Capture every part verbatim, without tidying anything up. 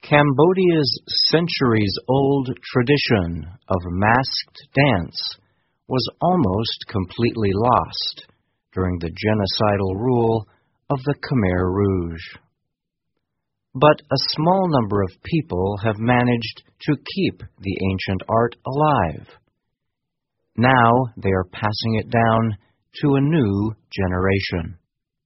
Cambodia's centuries-old tradition of masked dance was almost completely lost during the genocidal rule of the Khmer Rouge. But a small number of people have managed to keep the ancient art alive. Now they are passing it down to a new generation.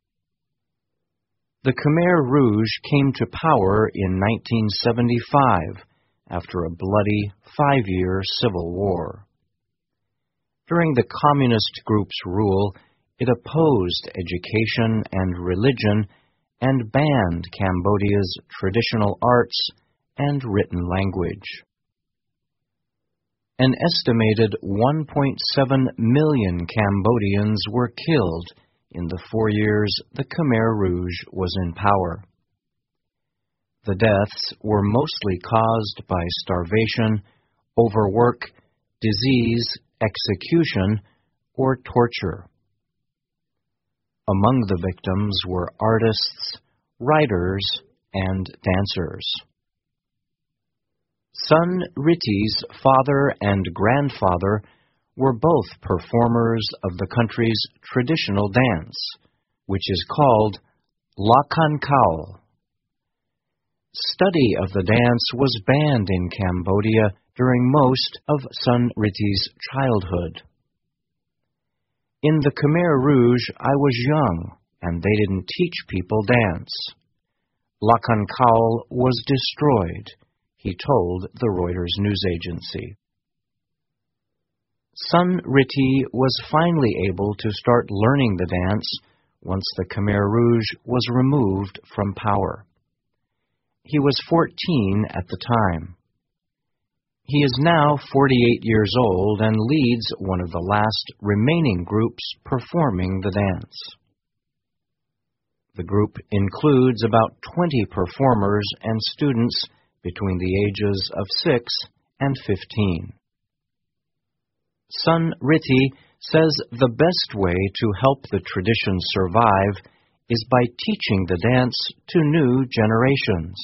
The Khmer Rouge came to power in nineteen seventy-five after a bloody five-year civil war. During the communist group's rule, it opposed education and religion and banned Cambodia's traditional arts and written language. An estimated one point seven million Cambodians were killed in the four years the Khmer Rouge was in power. The deaths were mostly caused by starvation, overwork, disease, execution, or torture. Among the victims were artists, writers, and dancers. Sun Riti's father and grandfather were both performers of the country's traditional dance, which is called Lakan Kaol. Study of the dance was banned in Cambodia during most of Sun Riti's childhood. In the Khmer Rouge, I was young, and they didn't teach people dance. Lakan Kaol was destroyed, he told the Reuters news agency. Sun Riti was finally able to start learning the dance once the Khmer Rouge was removed from power. He was fourteen at the time. He is now forty-eight years old and leads one of the last remaining groups performing the dance. The group includes about twenty performers and students between the ages of six and fifteen. Sun Riti says the best way to help the tradition survive is by teaching the dance to new generations.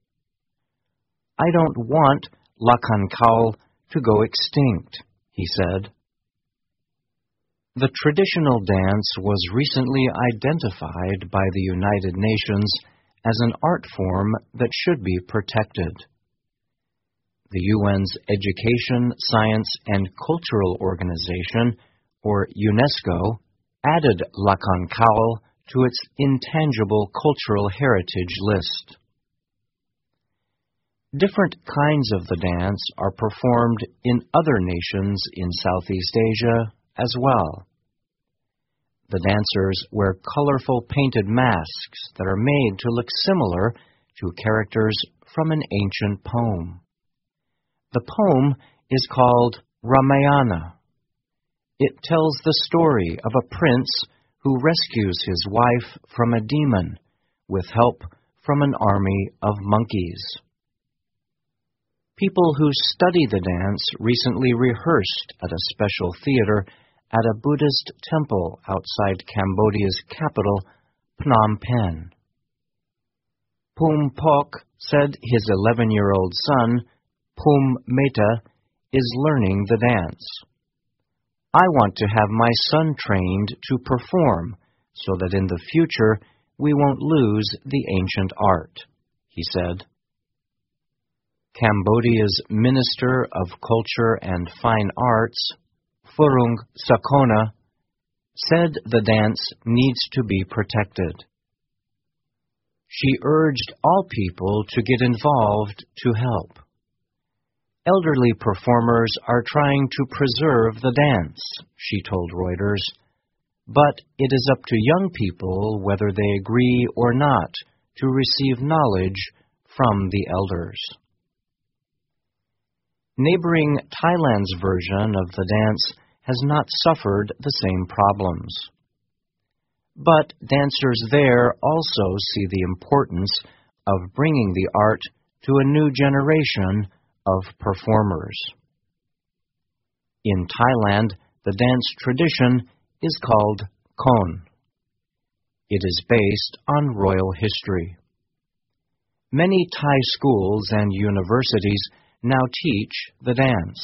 I don't want Lakan Kaol to go extinct, he said. The traditional dance was recently identified by the United Nations as an art form that should be protected. The U N's Education, Science, and Cultural Organization, or UNESCO, added Lakan Kaol to its intangible cultural heritage list. Different kinds of the dance are performed in other nations in Southeast Asia as well. The dancers wear colorful painted masks that are made to look similar to characters from an ancient poem. The poem is called Ramayana. It tells the story of a prince who rescues his wife from a demon with help from an army of monkeys. People who study the dance recently rehearsed at a special theater at a Buddhist temple outside Cambodia's capital, Phnom Penh. Pum Pok said his eleven-year-old son, Pum Meta, is learning the dance. I want to have my son trained to perform so that in the future we won't lose the ancient art, he said. Cambodia's Minister of Culture and Fine Arts, Phuong Sakona, said the dance needs to be protected. She urged all people to get involved to help. Elderly performers are trying to preserve the dance, she told Reuters, but it is up to young people whether they agree or not to receive knowledge from the elders. Neighboring Thailand's version of the dance has not suffered the same problems. But dancers there also see the importance of bringing the art to a new generation of performers. In Thailand, the dance tradition is called Khon. It is based on royal history. Many Thai schools and universities now teach the dance.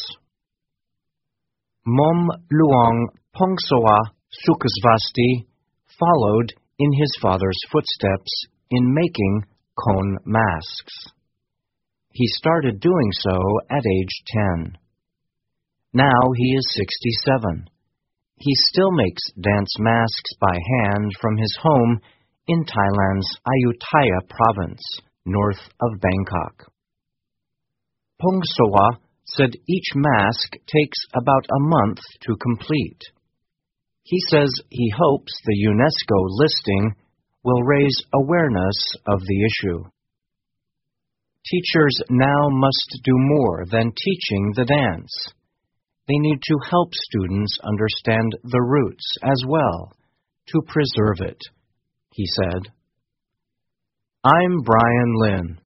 Mom Luang Pongsoa Sukhasvasti followed in his father's footsteps in making Khon masks. He started doing so at age ten. Now he is sixty-seven. He still makes dance masks by hand from his home in Thailand's Ayutthaya province, north of Bangkok. Pongsoa said each mask takes about a month to complete. He says he hopes the UNESCO listing will raise awareness of the issue. Teachers now must do more than teaching the dance. They need to help students understand the roots as well, to preserve it, he said. I'm Brian Lynn.